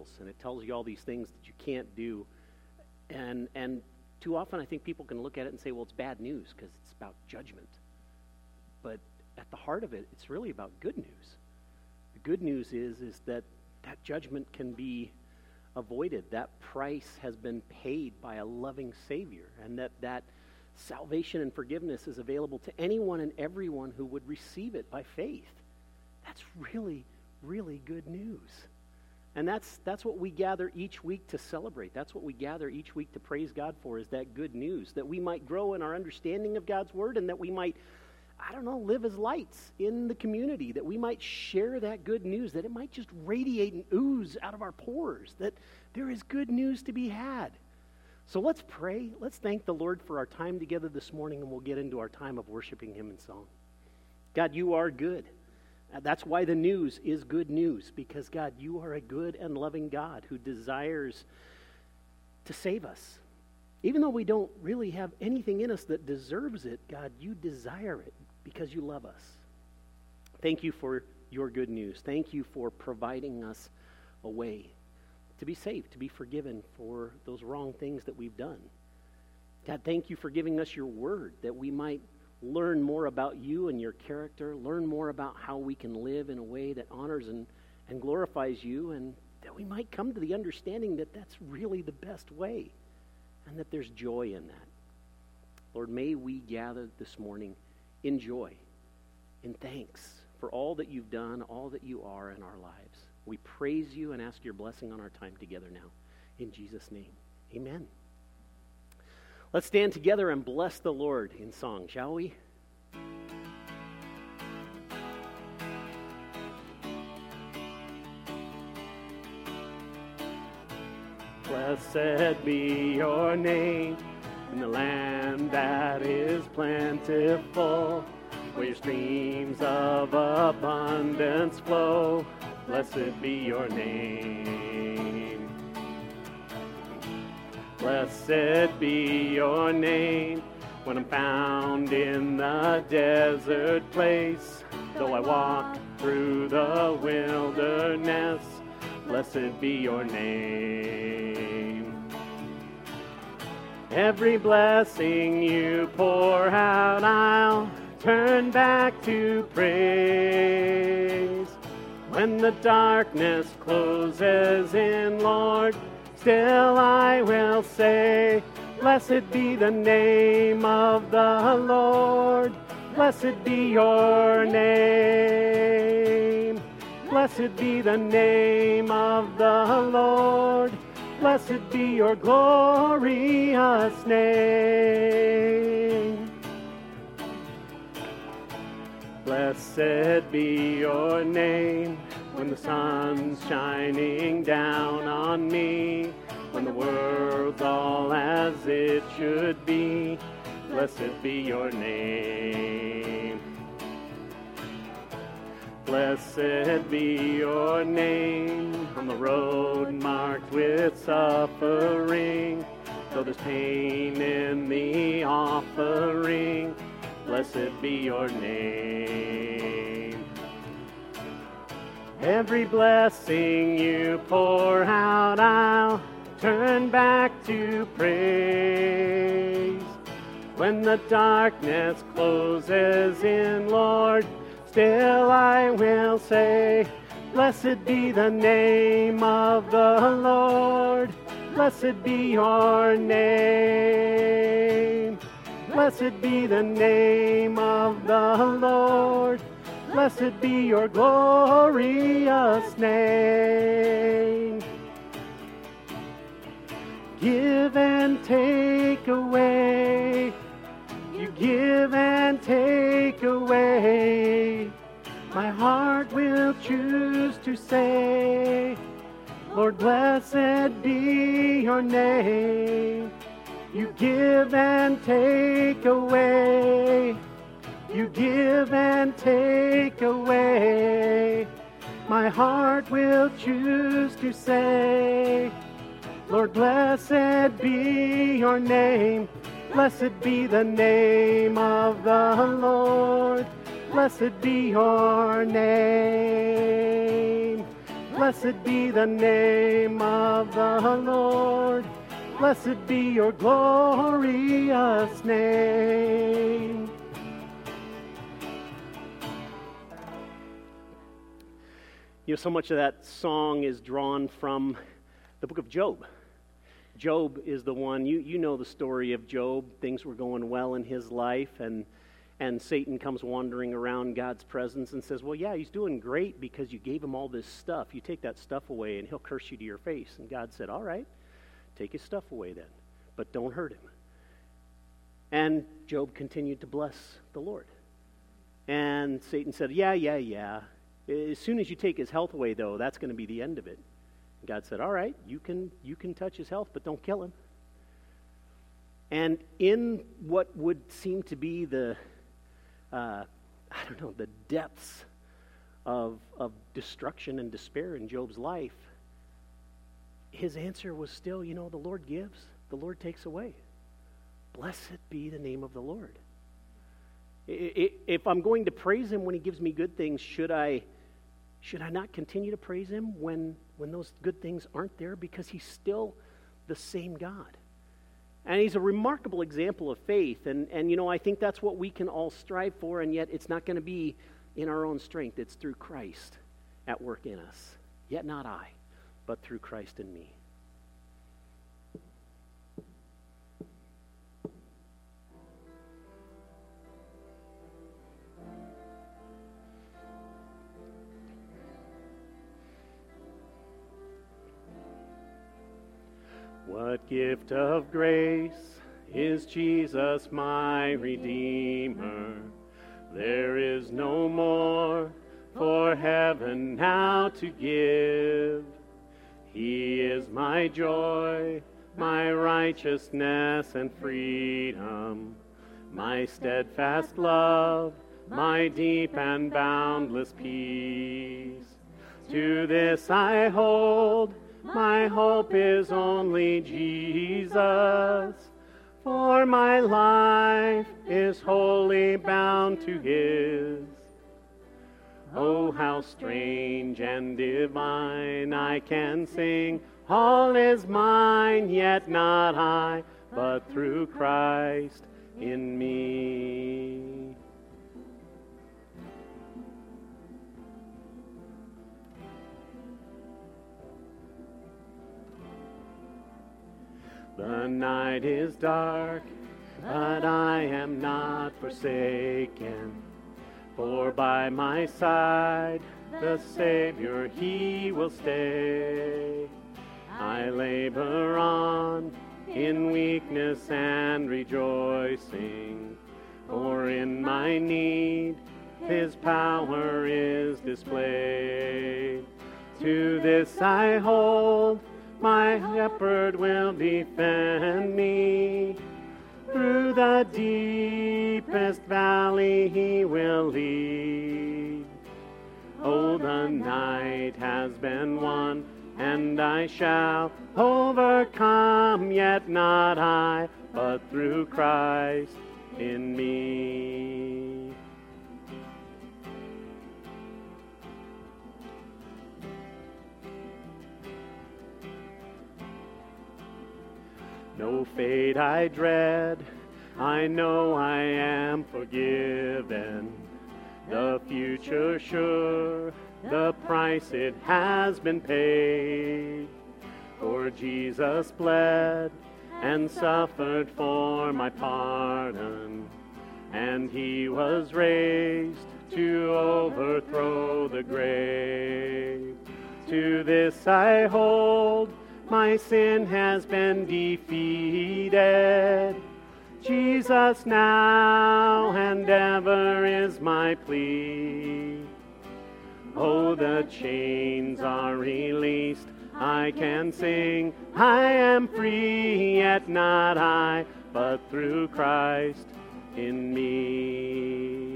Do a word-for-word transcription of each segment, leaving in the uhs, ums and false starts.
and it tells you all these things that you can't do. And and too often I think people can look at it and say, well, it's bad news because it's about judgment. But at the heart of it, it's really about good news. The good news is, is that that judgment can be avoided. That price has been paid by a loving Savior, and that that salvation and forgiveness is available to anyone and everyone who would receive it by faith. That's really, really good news. And that's that's what we gather each week to celebrate. That's what we gather each week to praise God for, is that good news, that we might grow in our understanding of God's Word, and that we might, I don't know, live as lights in the community, that we might share that good news, that it might just radiate and ooze out of our pores, that there is good news to be had. So let's pray. Let's thank the Lord for our time together this morning, and we'll get into our time of worshiping Him in song. God, you are good. That's why the news is good news, because, God, you are a good and loving God who desires to save us. Even though we don't really have anything in us that deserves it, God, you desire it because you love us. Thank you for your good news. Thank you for providing us a way to be saved, to be forgiven for those wrong things that we've done. God, thank you for giving us your word, that we might learn more about you and your character, learn more about how we can live in a way that honors and, and glorifies you, and that we might come to the understanding that that's really the best way, and that there's joy in that. Lord, may we gather this morning in joy, in thanks for all that you've done, all that you are in our lives. We praise you and ask your blessing on our time together now. In Jesus' name, amen. Let's stand together and bless the Lord in song, shall we? Blessed be your name in the land that is plentiful, where your streams of abundance flow. Blessed be your name. Blessed be your name when I'm found in the desert place. Though I walk through the wilderness, blessed be your name. Every blessing you pour out, I'll turn back to praise. When the darkness closes in, Lord, still I will say, blessed be the name of the Lord. Blessed be your name. Blessed be the name of the Lord. Blessed be your glorious name. Blessed be your name when the sun's shining down on me, when the world's all as it should be. Blessed be your name. Blessed be your name on the road marked with suffering, though there's pain in the offering. Blessed be your name. Every blessing you pour out, I'll turn back to praise. When the darkness closes in, Lord, still I will say, blessed be the name of the Lord. Blessed be your name. Blessed be the name of the Lord. Blessed be your glorious name. Give and take away. You give and take away. My heart will choose to say, Lord, blessed be your name. You give and take away. You give and take away. My heart will choose to say, Lord, blessed be your name. Blessed be the name of the Lord. Blessed be your name. Blessed be the name of the Lord. Blessed be your glorious name. You know, so much of that song is drawn from the book of Job. Job is the one, you, you know the story of Job. Things were going well in his life, and and Satan comes wandering around God's presence and says, well, yeah, he's doing great because you gave him all this stuff. You take that stuff away and he'll curse you to your face. And God said, all right, take his stuff away then, but don't hurt him. And Job continued to bless the Lord. And Satan said, yeah, yeah, yeah. As soon as you take his health away, though, that's going to be the end of it. And God said, all right, you can you can touch his health, but don't kill him. And in what would seem to be the, uh, I don't know, the depths of, of destruction and despair in Job's life, his answer was still, you know, the Lord gives, the Lord takes away. Blessed be the name of the Lord. If I'm going to praise him when he gives me good things, should I should I not continue to praise him when, when those good things aren't there? Because he's still the same God. And he's a remarkable example of faith. And, and you know, I think that's what we can all strive for, and yet it's not going to be in our own strength. It's through Christ at work in us. Yet not I, but through Christ in me. What gift of grace is Jesus my Redeemer? There is no more for heaven now to give. He is my joy, my righteousness and freedom, my steadfast love, my deep and boundless peace. To this I hold, my hope is only Jesus, for my life is wholly bound to his. Oh, how strange and divine, I can sing, all is mine, yet not I, but through Christ in me. The night is dark, but I am not forsaken. For by my side, the Savior, he will stay. I labor on in weakness and rejoicing, for in my need, his power is displayed. To this I hold, my shepherd will defend me. Through the deepest valley he will lead. Oh, the night has been won, and I shall overcome, yet not I, but through Christ in me. No fate I dread, I know I am forgiven. The future sure, the price it has been paid. For Jesus bled and suffered for my pardon, and he was raised to overthrow the grave. To this I hold, my sin has been defeated. Jesus now and ever is my plea. Oh, the chains are released. I can sing, I am free, yet not I, but through Christ in me.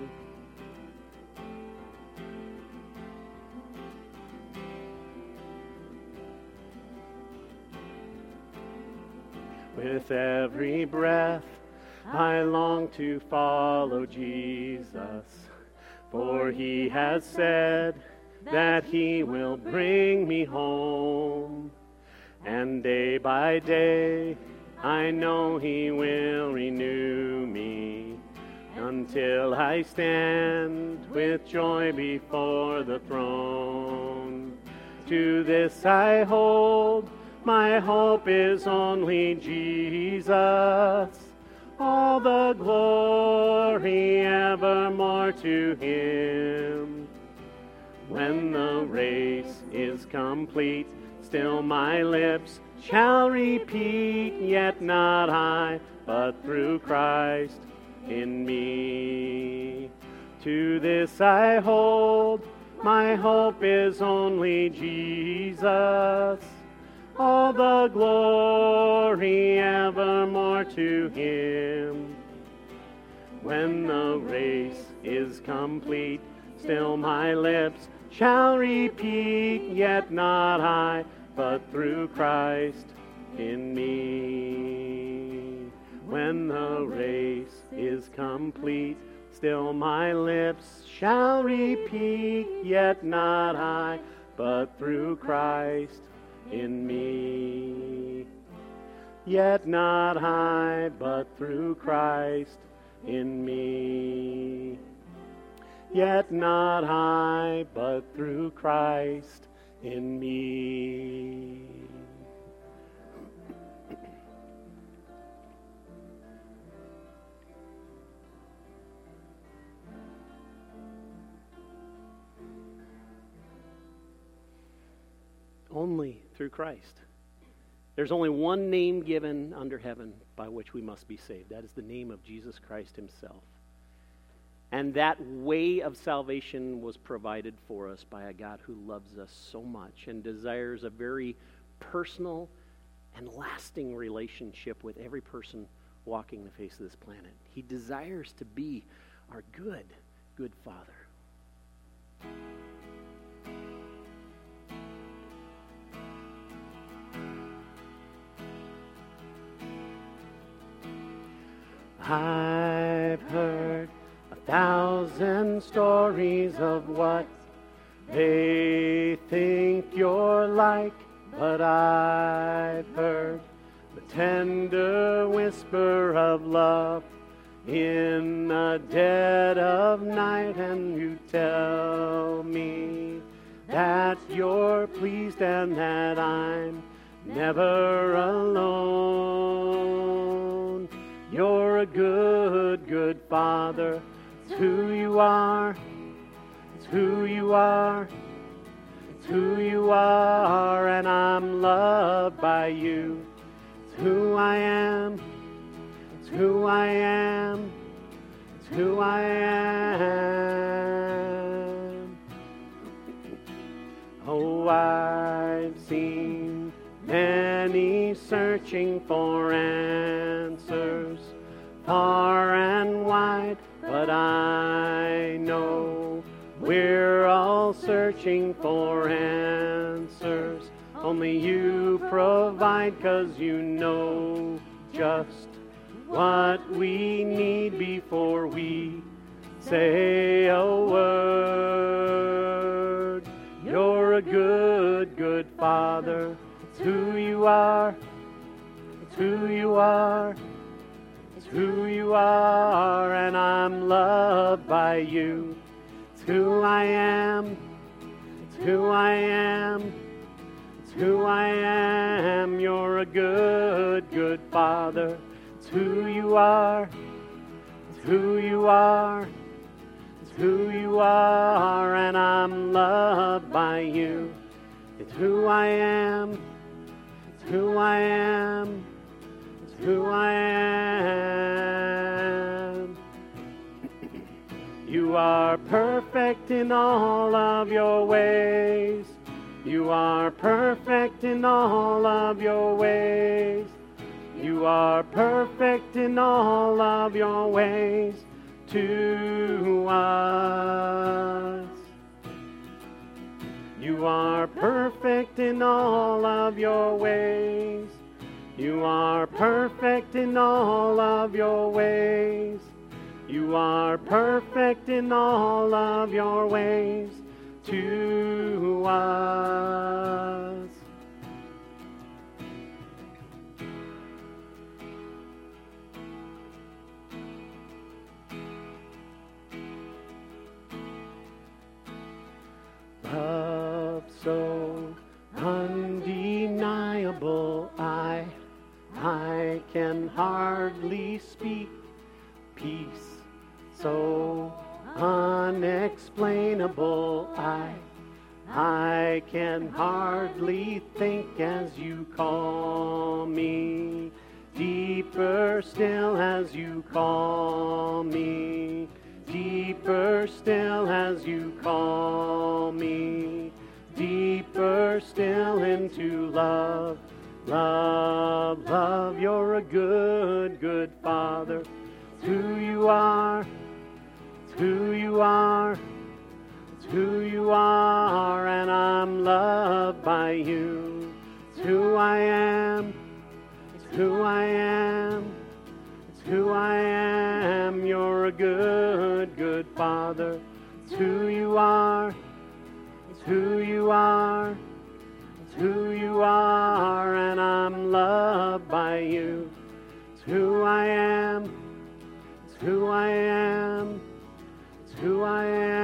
With every breath, I long to follow Jesus, for he has said, that He will bring me home. And day by day, I know He will renew me, until I stand with joy before the throne. To this I hold, my hope is only Jesus. All the glory evermore to Him. When the race is complete, still my lips shall repeat, yet not I, but through Christ in me. To this I hold, my hope is only Jesus. All the glory evermore to Him. When the race is complete, still my lips shall repeat, yet not I, but through Christ in me. When the race is complete, still my lips shall repeat, yet not I, but through Christ in me. Yet not I, but through Christ in me. Yet not I, but through Christ in me. Only through Christ. There's only one name given under heaven by which we must be saved. That is the name of Jesus Christ Himself. And that way of salvation was provided for us by a God who loves us so much and desires a very personal and lasting relationship with every person walking the face of this planet. He desires to be our good, good Father. I've heard a thousand stories of what they think you're like, but I've heard the tender whisper of love in the dead of night, and you tell me that you're pleased and that I'm never alone. You're a good, good Father. It's who you are. It's who you are. It's who you are, and I'm loved by you. It's who I am. It's who I am. It's who I am. Oh, I've seen many searching for answers far and wide, but I know we're all searching for answers. Only you provide, 'cause you know just what we need before we say a word. You're a good, good Father. It's who you are. It's who you are. It's who you are, and I'm loved by you. It's who I am. It's who I am. It's who I am. You're a good, good Father. It's who you are. It's who you are. It's who you are, and I'm loved by you. It's who I am. It's who I am. It's who I am. You are perfect in all of your ways. You are perfect in all of your ways. You are perfect in all of your ways to us. You are perfect in all of your ways. You are perfect in all of your ways. You are perfect in all of your ways to us. Love so undeniable, I, I can hardly speak. Peace so unexplainable, I, I can hardly think as you call me. Deeper still as you call me. Deeper still as you call me. Deeper still into love. Love, love, you're a good, good Father. It's who you are. It's who you are. It's who you are, and I'm loved by you. It's who I am. It's who I am. It's who I am. You're a good, good Father. It's who you are. It's who you are. It's who you are, and I'm loved by you. It's who I am. It's who I am. It's who I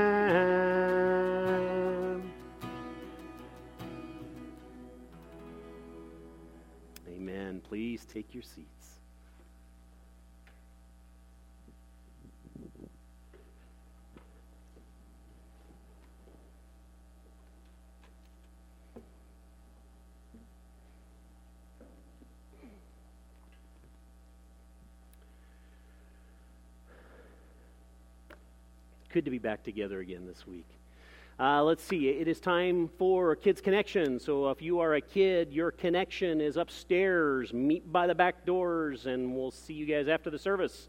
am. Amen. Please take your seats. Good to be back together again this week. Uh, let's see, it is time for Kids Connection. So if you are a kid, your connection is upstairs. Meet by the back doors, and we'll see you guys after the service.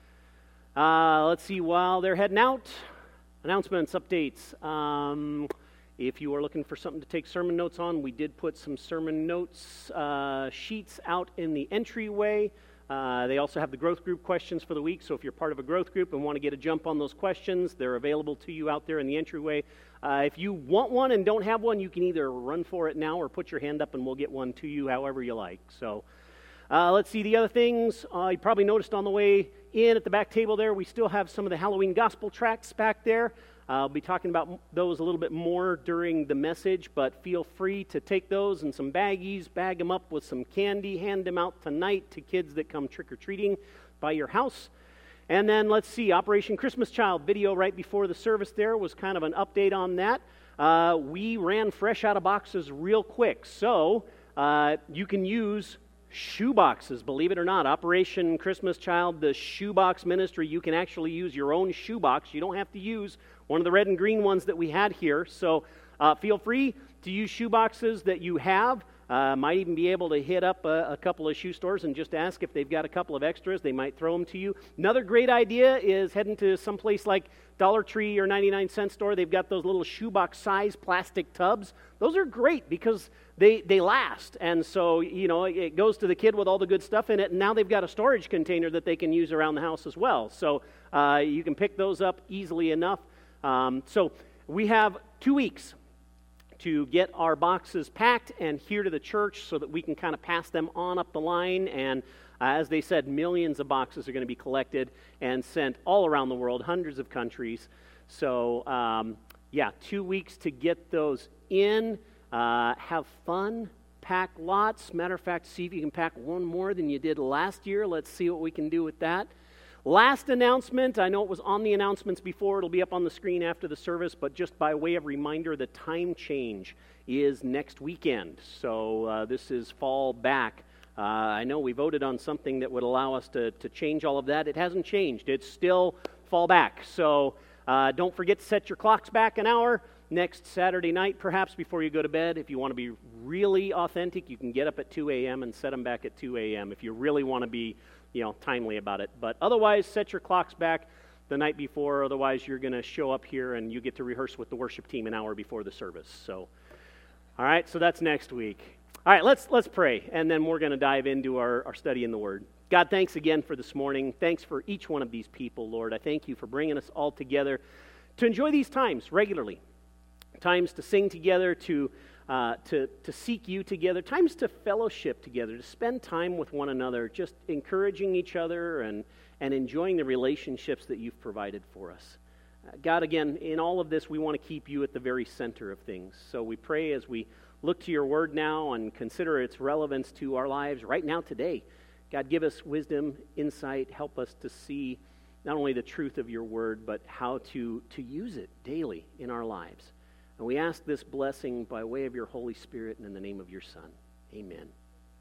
Uh, let's see, while they're heading out, announcements, updates. Um, if you are looking for something to take sermon notes on, we did put some sermon notes uh, sheets out in the entryway. Uh, they also have the growth group questions for the week, so if you're part of a growth group and want to get a jump on those questions, they're available to you out there in the entryway. Uh, if you want one and don't have one, you can either run for it now or put your hand up and we'll get one to you however you like. So uh, let's see the other things. Uh, you probably noticed on the way in at the back table there, we still have some of the Halloween gospel tracts back there. Uh, I'll be talking about those a little bit more during the message, but feel free to take those in some baggies, bag them up with some candy, hand them out tonight to kids that come trick-or-treating by your house. And then let's see, Operation Christmas Child video right before the service there was kind of an update on that. Uh, we ran fresh out of boxes real quick, so uh, you can use shoe boxes, believe it or not. Operation Christmas Child, the shoebox ministry, you can actually use your own shoebox. You don't have to use one of the red and green ones that we had here. So uh, feel free to use shoeboxes that you have. Uh, might even be able to hit up a, a couple of shoe stores and just ask if they've got a couple of extras. They might throw them to you. Another great idea is heading to some place like Dollar Tree or ninety-nine cent store. They've got those little shoebox size plastic tubs. Those are great because they, they last. And so, you know, it goes to the kid with all the good stuff in it. And now they've got a storage container that they can use around the house as well. So uh, you can pick those up easily enough. Um, so we have two weeks to get our boxes packed and here to the church so that we can kind of pass them on up the line. And uh, as they said, millions of boxes are going to be collected and sent all around the world, hundreds of countries. So, um, yeah, two weeks to get those in. Uh, have fun. Pack lots. Matter of fact, see if you can pack one more than you did last year. Let's see what we can do with that. Last announcement, I know it was on the announcements before, it'll be up on the screen after the service, but just by way of reminder, the time change is next weekend. So uh, this is fall back. Uh, I know we voted on something that would allow us to, to change all of that. It hasn't changed. It's still fall back. So uh, don't forget to set your clocks back an hour. Next Saturday night, perhaps before you go to bed, if you want to be really authentic, you can get up at two a.m. and set them back at two a.m. if you really want to be, you know, timely about it. But otherwise, set your clocks back the night before. Otherwise, you're going to show up here and you get to rehearse with the worship team an hour before the service. So, all right, so that's next week. All right, let's let's pray, and then we're going to dive into our, our study in the Word. God, thanks again for this morning. Thanks for each one of these people, Lord. I thank you for bringing us all together to enjoy these times regularly, times to sing together, to, uh, to, to seek you together, times to fellowship together, to spend time with one another, just encouraging each other and, and enjoying the relationships that you've provided for us. Uh, God, again, in all of this, we want to keep you at the very center of things. So we pray as we look to your word now and consider its relevance to our lives right now today. God, give us wisdom, insight, help us to see not only the truth of your word, but how to, to use it daily in our lives. And we ask this blessing by way of your Holy Spirit and in the name of your Son. Amen.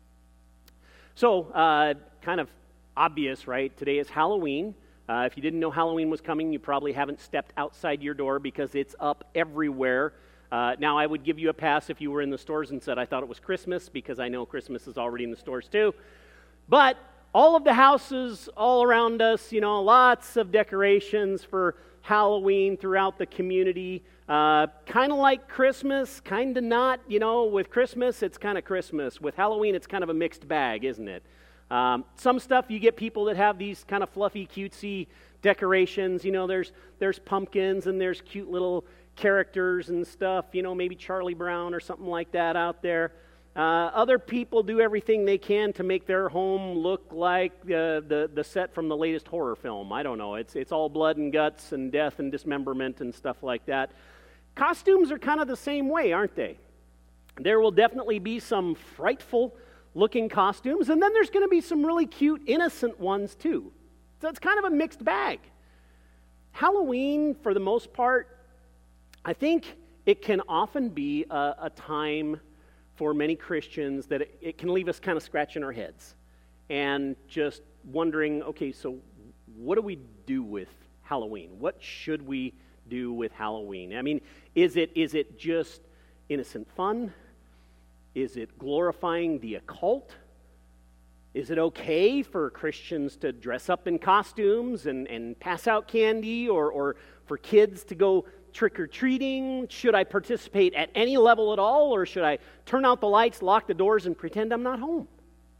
So, uh, kind of obvious, right? Today is Halloween. Uh, if you didn't know Halloween was coming, you probably haven't stepped outside your door because it's up everywhere. Uh, now, I would give you a pass if you were in the stores and said, I thought it was Christmas, because I know Christmas is already in the stores too. But all of the houses all around us, you know, lots of decorations for Halloween throughout the community. Uh, kind of like Christmas, kind of not. You know, with Christmas, it's kind of Christmas. With Halloween, it's kind of a mixed bag, isn't it? Um, some stuff, you get people that have these kind of fluffy, cutesy decorations. You know, there's there's pumpkins and there's cute little characters and stuff. You know, maybe Charlie Brown or something like that out there. Uh, other people do everything they can to make their home look like uh, the the set from the latest horror film. I don't know. It's it's all blood and guts and death and dismemberment and stuff like that. Costumes are kind of the same way, aren't they? There will definitely be some frightful looking costumes, and then there's going to be some really cute, innocent ones too. So it's kind of a mixed bag. Halloween, for the most part, I think it can often be a, a time for many Christians that it, it can leave us kind of scratching our heads and just wondering, okay, so what do we do with Halloween? What should we do with Halloween? I mean, is it is it just innocent fun? Is it glorifying the occult? Is it okay for Christians to dress up in costumes and, and pass out candy, or, or for kids to go trick-or-treating? Should I participate at any level at all, or should I turn out the lights, lock the doors, and pretend I'm not home?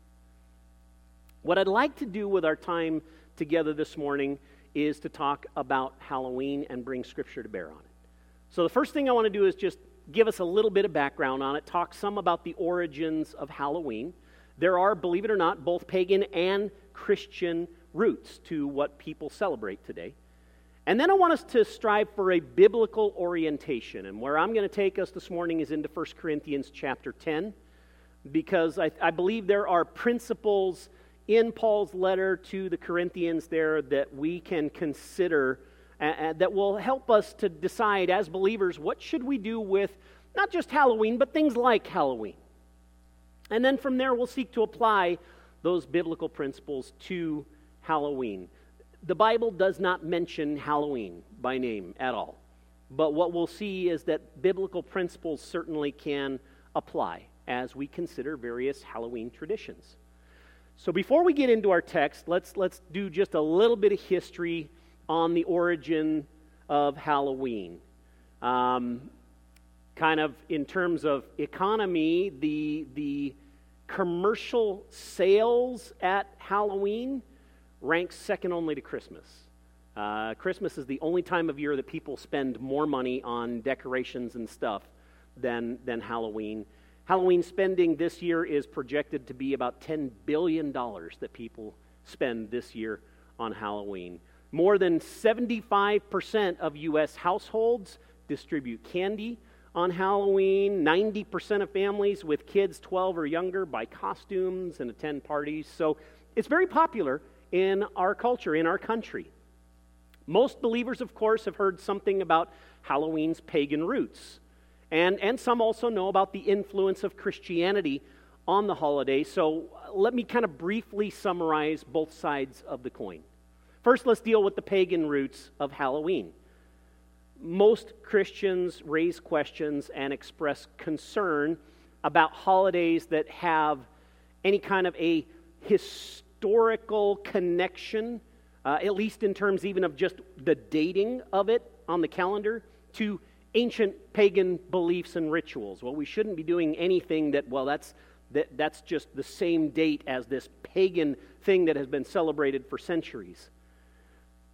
What I'd like to do with our time together this morning is to talk about Halloween and bring Scripture to bear on it. So the first thing I want to do is just give us a little bit of background on it, talk some about the origins of Halloween. There are, believe it or not, both pagan and Christian roots to what people celebrate today. And then I want us to strive for a biblical orientation. And where I'm going to take us this morning is into First Corinthians chapter ten, because I, I believe there are principles in Paul's letter to the Corinthians there that we can consider uh, that will help us to decide as believers what should we do with not just Halloween, but things like Halloween. And then from there we'll seek to apply those biblical principles to Halloween. The Bible does not mention Halloween by name at all. But what we'll see is that biblical principles certainly can apply as we consider various Halloween traditions. So before we get into our text, let's let's do just a little bit of history on the origin of Halloween. Um, kind of in terms of economy, the the commercial sales at Halloween ranks second only to Christmas. Uh, Christmas is the only time of year that people spend more money on decorations and stuff than, than Halloween. Halloween spending this year is projected to be about ten billion dollars that people spend this year on Halloween. More than seventy-five percent of U S households distribute candy on Halloween. ninety percent of families with kids twelve or younger buy costumes and attend parties. So it's very popular in our culture, in our country. Most believers, of course, have heard something about Halloween's pagan roots. And, and some also know about the influence of Christianity on the holiday. So let me kind of briefly summarize both sides of the coin. First, let's deal with the pagan roots of Halloween. Most Christians raise questions and express concern about holidays that have any kind of a historical connection, uh, at least in terms even of just the dating of it on the calendar, to ancient pagan beliefs and rituals. Well, we shouldn't be doing anything that, well, that's that, that's just the same date as this pagan thing that has been celebrated for centuries.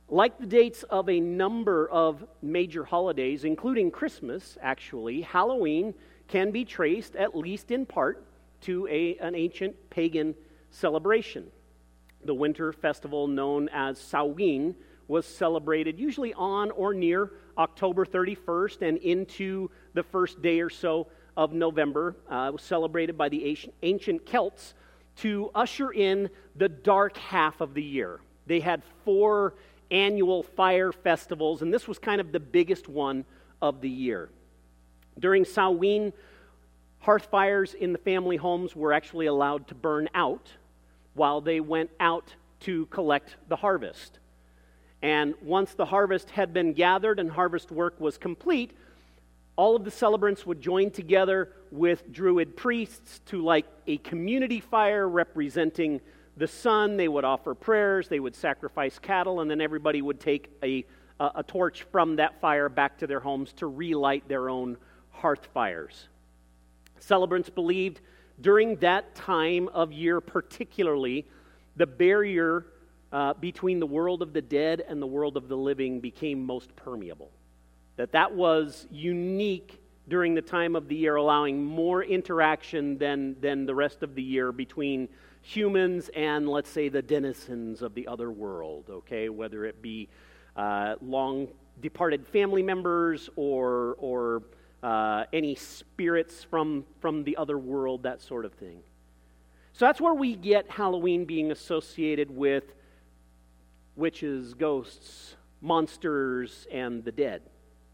Like the dates of a number of major holidays, including Christmas, actually, Halloween can be traced, at least in part, to a, an ancient pagan celebration. The winter festival known as Samhain was celebrated usually on or near October thirty-first and into the first day or so of November. Uh, it was celebrated by the ancient Celts to usher in the dark half of the year. They had four annual fire festivals, and this was kind of the biggest one of the year. During Samhain, hearth fires in the family homes were actually allowed to burn out while they went out to collect the harvest. And once the harvest had been gathered and harvest work was complete, all of the celebrants would join together with Druid priests to light a community fire representing the sun. They would offer prayers, they would sacrifice cattle, and then everybody would take a, a, a torch from that fire back to their homes to relight their own hearth fires. Celebrants believed during that time of year particularly, the barrier uh, between the world of the dead and the world of the living became most permeable. That that was unique during the time of the year, allowing more interaction than, than the rest of the year between humans and, let's say, the denizens of the other world, okay? Whether it be uh, long departed family members or or uh, any spirits from, from the other world, that sort of thing. So that's where we get Halloween being associated with witches, ghosts, monsters, and the dead.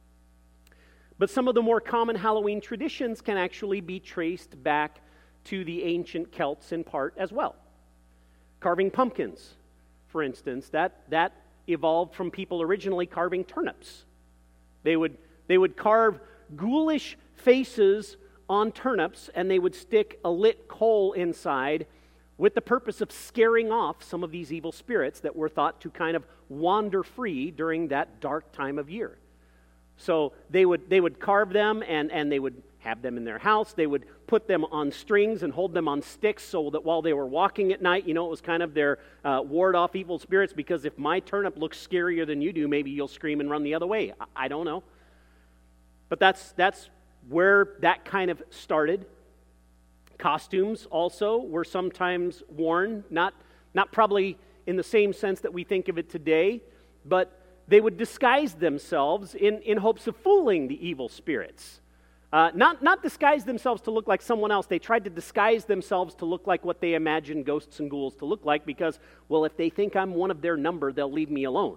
But some of the more common Halloween traditions can actually be traced back to the ancient Celts in part as well. Carving pumpkins, for instance, that, that evolved from people originally carving turnips. They would, they would carve ghoulish faces on turnips, and they would stick a lit coal inside with the purpose of scaring off some of these evil spirits that were thought to kind of wander free during that dark time of year. So they would they would carve them, and, and they would have them in their house. They would put them on strings and hold them on sticks so that while they were walking at night, you know, it was kind of their uh, ward off evil spirits, because if my turnip looks scarier than you do, maybe you'll scream and run the other way. I, I don't know. But that's that's where that kind of started. Costumes also were sometimes worn, not not probably in the same sense that we think of it today, but they would disguise themselves in, in hopes of fooling the evil spirits. Uh, not, not disguise themselves to look like someone else. They tried to disguise themselves to look like what they imagined ghosts and ghouls to look like because, well, if they think I'm one of their number, they'll leave me alone.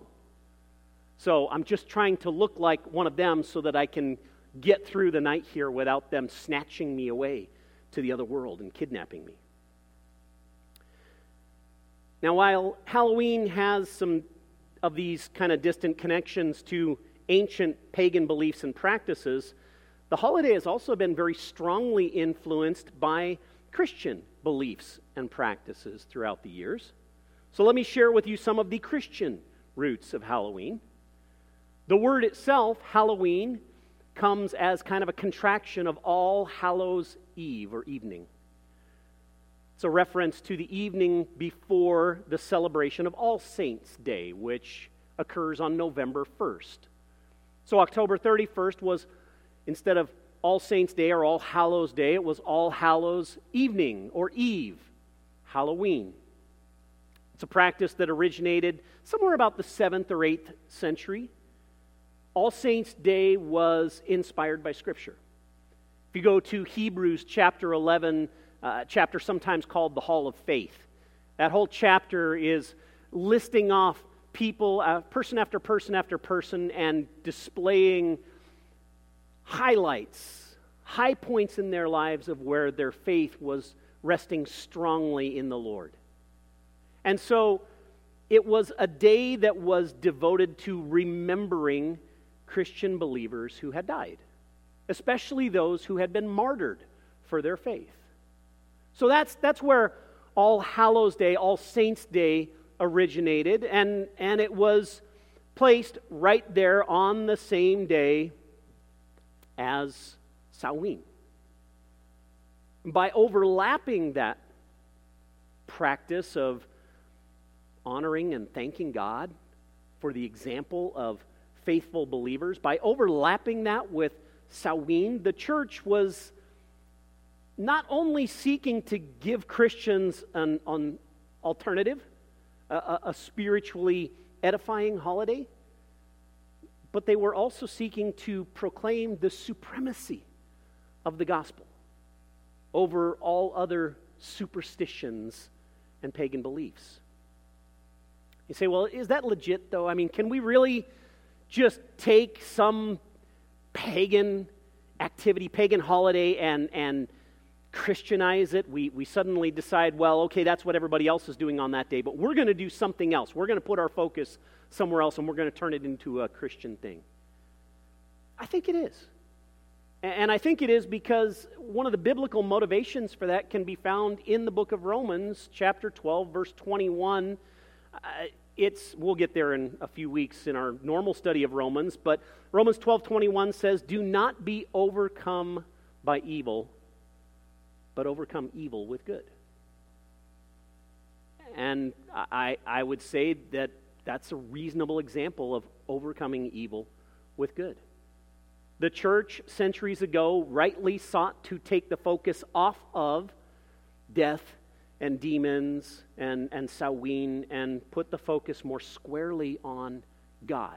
So I'm just trying to look like one of them so that I can get through the night here without them snatching me away to the other world and kidnapping me. Now, while Halloween has some of these kind of distant connections to ancient pagan beliefs and practices, the holiday has also been very strongly influenced by Christian beliefs and practices throughout the years. So let me share with you some of the Christian roots of Halloween. The word itself, Halloween, comes as kind of a contraction of All Hallows Eve or evening. It's a reference to the evening before the celebration of All Saints' Day, which occurs on November first. So October thirty-first was, instead of All Saints' Day or All Hallows' Day, it was All Hallows' Evening or Eve, Halloween. It's a practice that originated somewhere about the seventh or eighth century. All Saints' Day was inspired by Scripture. If you go to Hebrews chapter eleven, uh, chapter sometimes called the Hall of Faith, that whole chapter is listing off people, uh, person after person after person, and displaying highlights, high points in their lives of where their faith was resting strongly in the Lord. And so it was a day that was devoted to remembering Christian believers who had died, especially those who had been martyred for their faith. So that's that's where All Hallows Day, All Saints' Day originated, and, and it was placed right there on the same day as Samhain. By overlapping that practice of honoring and thanking God for the example of faithful believers. By overlapping that with Samhain, the church was not only seeking to give Christians an, an alternative, a, a spiritually edifying holiday, but they were also seeking to proclaim the supremacy of the gospel over all other superstitions and pagan beliefs. You say, well, is that legit though? I mean, can we really just take some pagan activity, pagan holiday, and and Christianize it? We we suddenly decide, well, okay, that's what everybody else is doing on that day, but we're going to do something else. We're going to put our focus somewhere else, and we're going to turn it into a Christian thing. I think it is. And I think it is because one of the biblical motivations for that can be found in the book of Romans, chapter twelve, verse twenty-one. Uh, it's we'll get there in a few weeks in our normal study of Romans, but Romans twelve twenty-one says, "Do not be overcome by evil, but overcome evil with good." And I, I would say that that's a reasonable example of overcoming evil with good. The church, centuries ago, rightly sought to take the focus off of death and demons and, and Samhain and put the focus more squarely on God.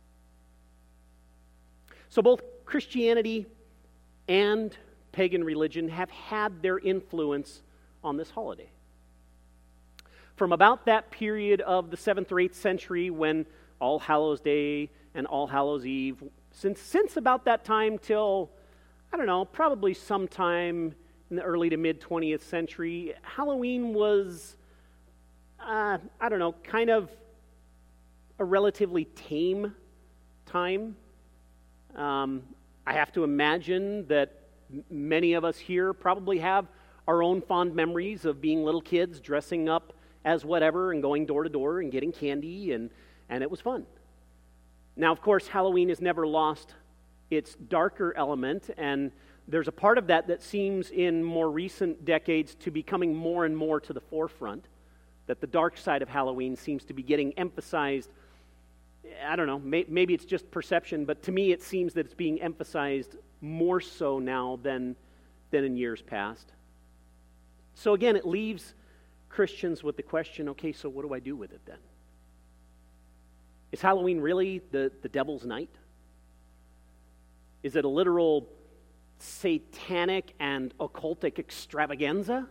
So both Christianity and pagan religion have had their influence on this holiday. From about that period of the seventh or eighth century when All Hallows Day and All Hallows Eve, since, since about that time till, I don't know, probably sometime in the early to mid-twentieth century, Halloween was, uh, I don't know, kind of a relatively tame time. Um, I have to imagine that many of us here probably have our own fond memories of being little kids dressing up as whatever and going door to door and getting candy, and, and it was fun. Now, of course, Halloween has never lost its darker element, and there's a part of that that seems in more recent decades to be coming more and more to the forefront, that the dark side of Halloween seems to be getting emphasized. I don't know, may, maybe it's just perception, but to me it seems that it's being emphasized more so now than, than in years past. So again, it leaves Christians with the question, okay, so what do I do with it then? Is Halloween really the, the devil's night? Is it a literal satanic and occultic extravaganza?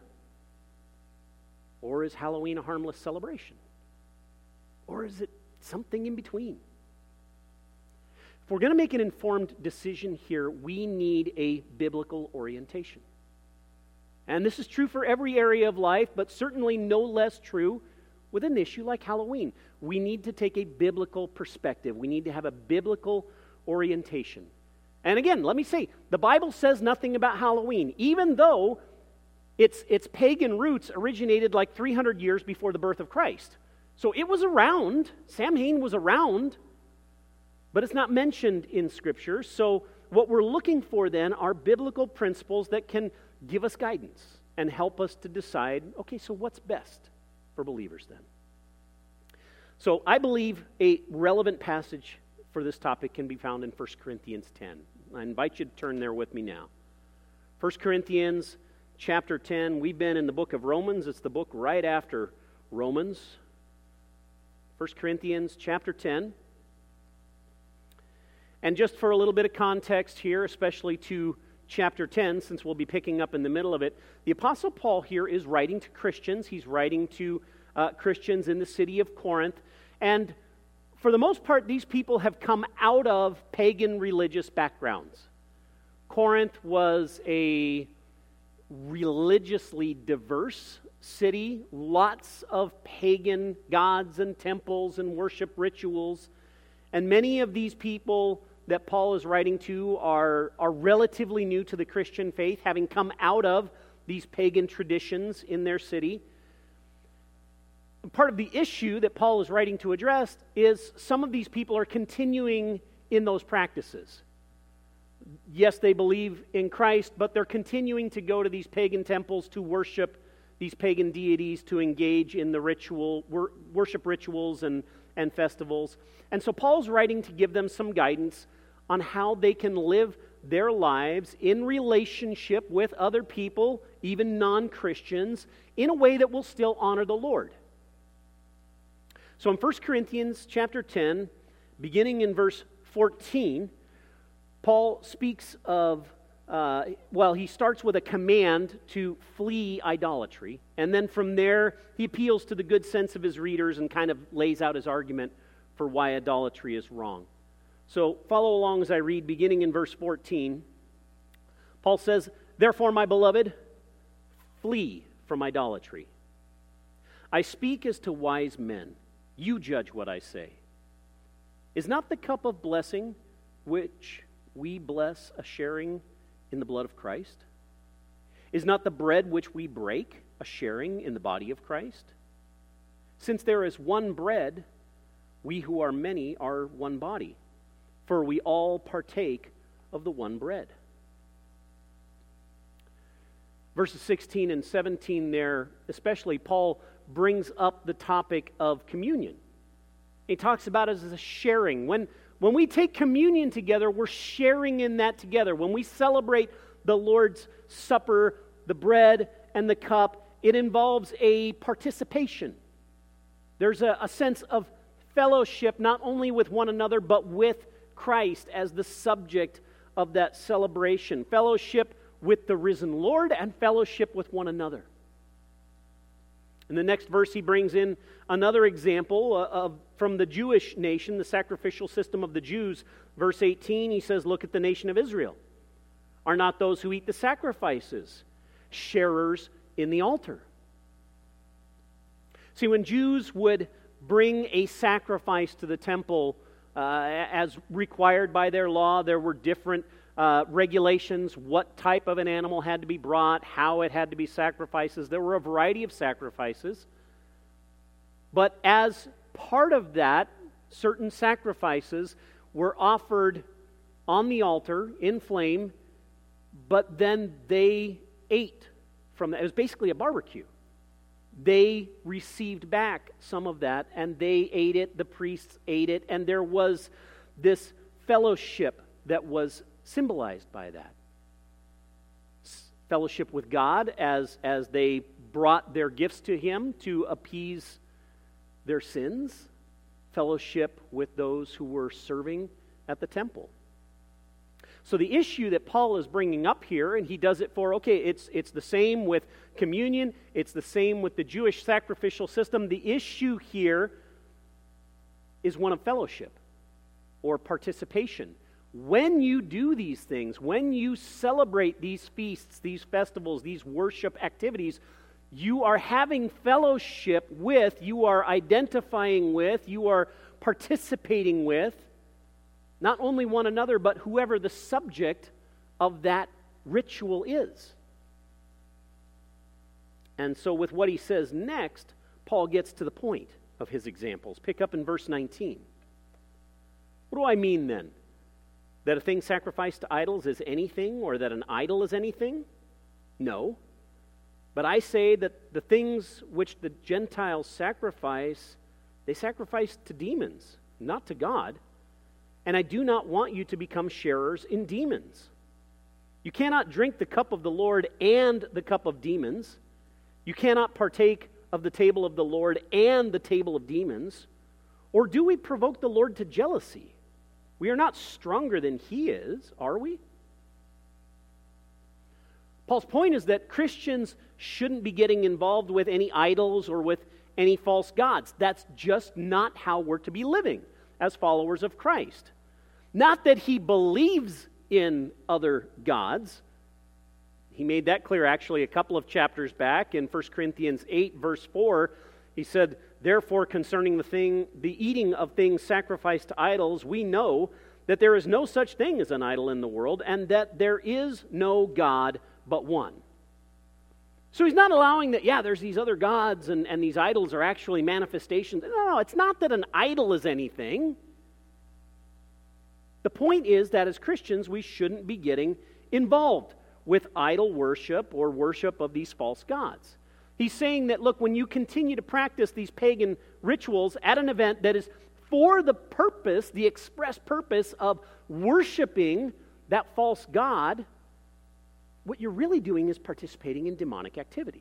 Or is Halloween a harmless celebration? Or is it something in between? If we're going to make an informed decision here, we need a biblical orientation. And this is true for every area of life, but certainly no less true with an issue like Halloween. We need to take a biblical perspective. We need to have a biblical orientation. And again, let me say, the Bible says nothing about Halloween, even though its, its pagan roots originated like three hundred years before the birth of Christ. So it was around, Samhain was around, but it's not mentioned in Scripture. So what we're looking for then are biblical principles that can give us guidance and help us to decide, okay, so what's best for believers then? So I believe a relevant passage for this topic can be found in First Corinthians ten. I invite you to turn there with me now. First Corinthians chapter ten, we've been in the book of Romans. It's the book right after Romans. First Corinthians chapter ten. And just for a little bit of context here, especially to chapter ten, since we'll be picking up in the middle of it, the Apostle Paul here is writing to Christians. He's writing to uh, Christians in the city of Corinth. And for the most part, these people have come out of pagan religious backgrounds. Corinth was a religiously diverse city, lots of pagan gods and temples and worship rituals. And many of these people that Paul is writing to are, are relatively new to the Christian faith, having come out of these pagan traditions in their city. Part of the issue that Paul is writing to address is some of these people are continuing in those practices. Yes, they believe in Christ, but they're continuing to go to these pagan temples to worship these pagan deities, to engage in the ritual wor- worship rituals and, and festivals. And so Paul's writing to give them some guidance on how they can live their lives in relationship with other people, even non-Christians, in a way that will still honor the Lord. So in First Corinthians chapter ten, beginning in verse fourteen, Paul speaks of, uh, well, he starts with a command to flee idolatry, and then from there he appeals to the good sense of his readers and kind of lays out his argument for why idolatry is wrong. So follow along as I read, beginning in verse fourteen. Paul says, "Therefore, my beloved, flee from idolatry. I speak as to wise men. You judge what I say. Is not the cup of blessing which we bless a sharing in the blood of Christ? Is not the bread which we break a sharing in the body of Christ? Since there is one bread, we who are many are one body, for we all partake of the one bread." Verses sixteen and seventeen there, especially, Paul brings up the topic of communion. He talks about it as a sharing. When, when we take communion together, we're sharing in that together. When we celebrate the Lord's Supper, the bread and the cup, it involves a participation. There's a, a sense of fellowship, not only with one another, but with Christ as the subject of that celebration. Fellowship with the risen Lord and fellowship with one another. In the next verse, he brings in another example of, from the Jewish nation, the sacrificial system of the Jews. Verse eighteen, he says, "Look at the nation of Israel. Are not those who eat the sacrifices sharers in the altar?" See, when Jews would bring a sacrifice to the temple, uh, as required by their law, there were different Uh, regulations, what type of an animal had to be brought, how it had to be sacrificed. There were a variety of sacrifices. But as part of that, certain sacrifices were offered on the altar in flame, but then they ate from that. It was basically a barbecue. They received back some of that, and they ate it, the priests ate it, and there was this fellowship that was symbolized by that. Fellowship with God as, as they brought their gifts to Him to appease their sins. Fellowship with those who were serving at the temple. So the issue that Paul is bringing up here, and he does it for, okay, it's, it's the same with communion, it's the same with the Jewish sacrificial system. The issue here is one of fellowship or participation. When you do these things, when you celebrate these feasts, these festivals, these worship activities, you are having fellowship with, you are identifying with, you are participating with, not only one another, but whoever the subject of that ritual is. And so with what he says next, Paul gets to the point of his examples. Pick up in verse nineteen. What do I mean then? That a thing sacrificed to idols is anything, or that an idol is anything? No. But I say that the things which the Gentiles sacrifice, they sacrifice to demons, not to God. And I do not want you to become sharers in demons. You cannot drink the cup of the Lord and the cup of demons. You cannot partake of the table of the Lord and the table of demons. Or do we provoke the Lord to jealousy? We are not stronger than He is, are we? Paul's point is that Christians shouldn't be getting involved with any idols or with any false gods. That's just not how we're to be living as followers of Christ. Not that he believes in other gods. He made that clear actually a couple of chapters back in First Corinthians eight, verse four. He said, "Therefore, concerning the thing, the eating of things sacrificed to idols, we know that there is no such thing as an idol in the world, and that there is no God but one." So he's not allowing that, yeah, there's these other gods, and, and these idols are actually manifestations. No, no, it's not that an idol is anything. The point is that as Christians, we shouldn't be getting involved with idol worship or worship of these false gods. He's saying that, look, when you continue to practice these pagan rituals at an event that is for the purpose, the express purpose of worshiping that false god, what you're really doing is participating in demonic activity.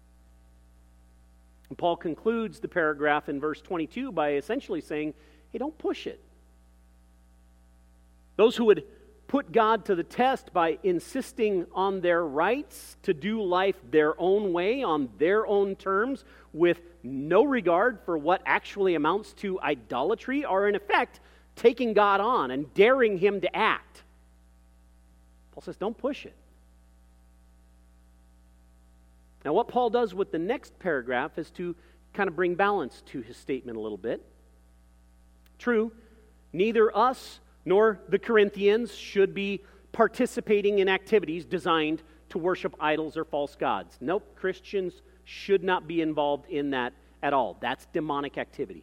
And Paul concludes the paragraph in verse twenty-two by essentially saying, hey, don't push it. Those who would put God to the test by insisting on their rights to do life their own way, on their own terms, with no regard for what actually amounts to idolatry, are in effect taking God on and daring him to act. Paul says, don't push it. Now, what Paul does with the next paragraph is to kind of bring balance to his statement a little bit. True, neither us nor the Corinthians should be participating in activities designed to worship idols or false gods. Nope, Christians should not be involved in that at all. That's demonic activity.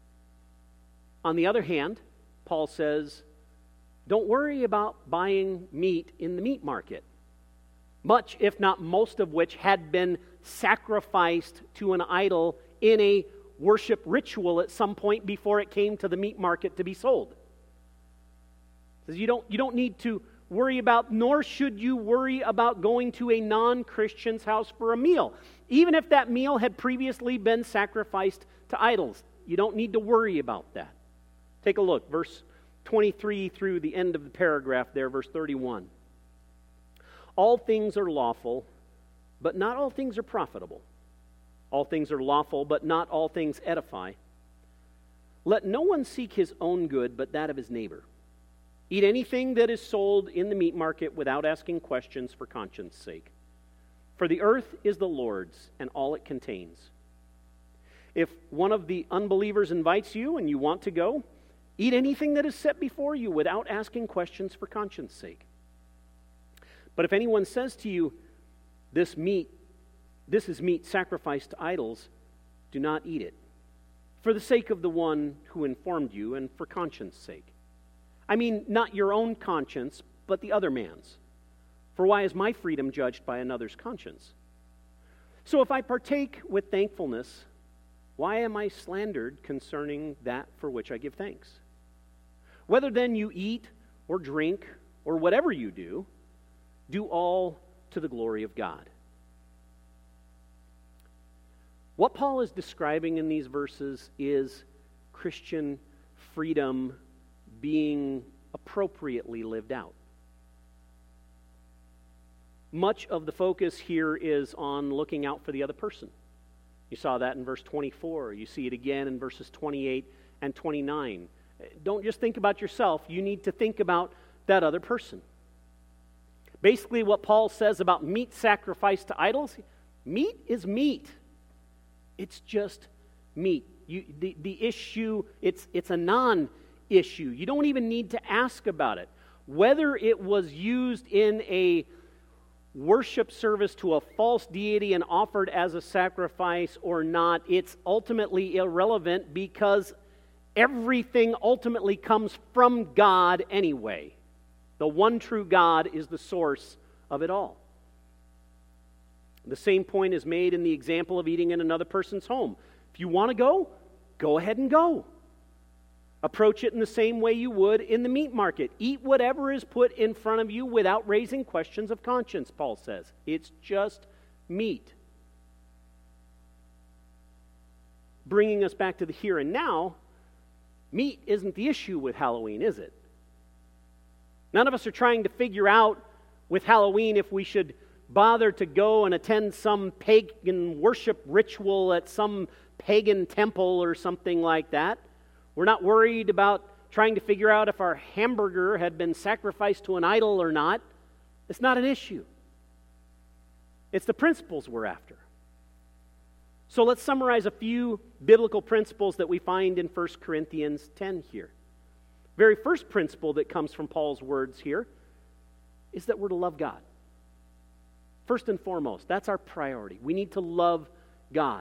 On the other hand, Paul says, don't worry about buying meat in the meat market, much, if not most of which had been sacrificed to an idol in a worship ritual at some point before it came to the meat market to be sold. You don't, you don't need to worry about, nor should you worry about going to a non-Christian's house for a meal. Even if that meal had previously been sacrificed to idols, you don't need to worry about that. Take a look, verse twenty-three through the end of the paragraph there, verse thirty-one. All things are lawful, but not all things are profitable. All things are lawful, but not all things edify. Let no one seek his own good, but that of his neighbor. Eat anything that is sold in the meat market without asking questions for conscience sake. For the earth is the Lord's and all it contains. If one of the unbelievers invites you and you want to go, eat anything that is set before you without asking questions for conscience sake. But if anyone says to you, this meat, this is meat sacrificed to idols, do not eat it, for the sake of the one who informed you and for conscience sake. I mean, not your own conscience, but the other man's. For why is my freedom judged by another's conscience? So if I partake with thankfulness, why am I slandered concerning that for which I give thanks? Whether then you eat or drink or whatever you do, do all to the glory of God. What Paul is describing in these verses is Christian freedom being appropriately lived out. Much of the focus here is on looking out for the other person. You saw that in verse twenty-four. You see it again in verses twenty-eight and twenty-nine. Don't just think about yourself. You need to think about that other person. Basically, what Paul says about meat sacrificed to idols, meat is meat. It's just meat. You, the, the issue, it's, it's a non-issue. You don't even need to ask about it. Whether it was used in a worship service to a false deity and offered as a sacrifice or not, it's ultimately irrelevant because everything ultimately comes from God anyway. The one true God is the source of it all. The same point is made in the example of eating in another person's home. If you want to go, go ahead and go. Approach it in the same way you would in the meat market. Eat whatever is put in front of you without raising questions of conscience, Paul says. It's just meat. Bringing us back to the here and now, meat isn't the issue with Halloween, is it? None of us are trying to figure out with Halloween if we should bother to go and attend some pagan worship ritual at some pagan temple or something like that. We're not worried about trying to figure out if our hamburger had been sacrificed to an idol or not. It's not an issue. It's the principles we're after. So let's summarize a few biblical principles that we find in First Corinthians ten here. Very first principle that comes from Paul's words here is that we're to love God. First and foremost, that's our priority. We need to love God.